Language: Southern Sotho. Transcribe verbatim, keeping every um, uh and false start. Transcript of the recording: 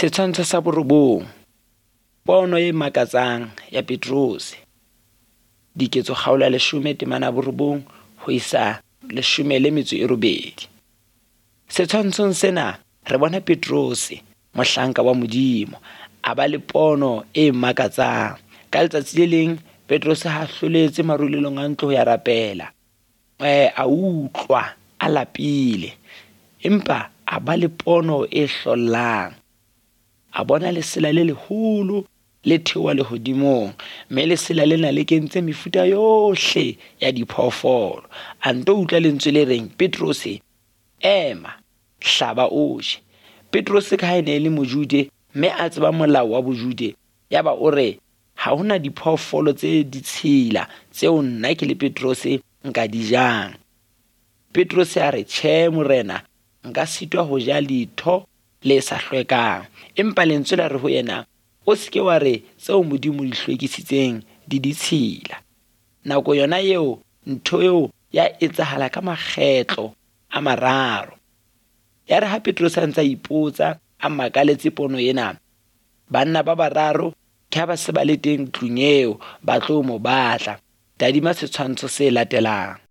Setshwantsho sa borobong. Pono e makatsang ya Petrose. Diketso kgaolo ya leshome temana borobong ho isa leshome le metso e robedi. Setshwantshong sena re bona Petrose, mohlanka wa Modimo, a ba le pono e makatsang. Ka letsatsi le leng Petrose ha hloletse marulelong a ntlo ya rapela. Eh a utlwa a lapile. Empa a ba le pono e hlollang. A bona lesela le leholo le theoha lehodimong, mme lesela lena le kentse mefuta yohle ya diphoofolo. A nto utlwa lentswe le reng, Petrose, ema, hlaba o je. Petrose ka ha ne le Mojude, mme a tseba molao wa Bojude, yaba o re ha hona diphoofolo tse ditshila tseo nna ke le Petrose nka di jang. Petrose a re, tjhe morena, nka sitwa ho ja letho le sa hlwekang. Empa lentswe la re ho yena, o seke wa re tseo Modimo di hlwekisitseng di ditshila. Nako yona eo ntho eo ya etsahala ka makgetlo a mararo. Ya re ha Petrose a ntsa ipotsa a makaletse pono ena, banna ba bararo ke ha ba se ba le teng tlung eo ba tlo mo batla. Tadima setshwantsho se latelang.